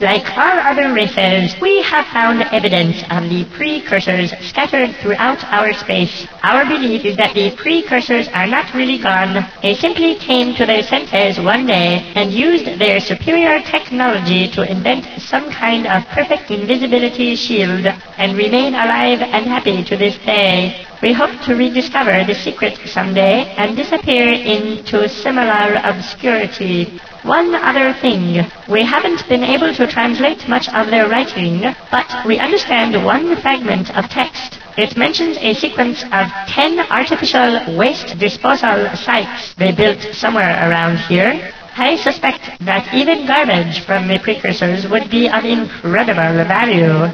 Like all other races, we have found evidence of the precursors scattered throughout our space. Our belief is that the precursors are not really gone. They simply came to their senses one day and used their superior technology to invent some kind of perfect invisibility shield and remain alive and happy to this day. We hope to rediscover the secret someday and disappear into similar obscurity. One other thing, we haven't been able to translate much of their writing, but we understand one fragment of text. It mentions a sequence of 10 artificial waste disposal sites they built somewhere around here. I suspect that even garbage from the precursors would be of incredible value.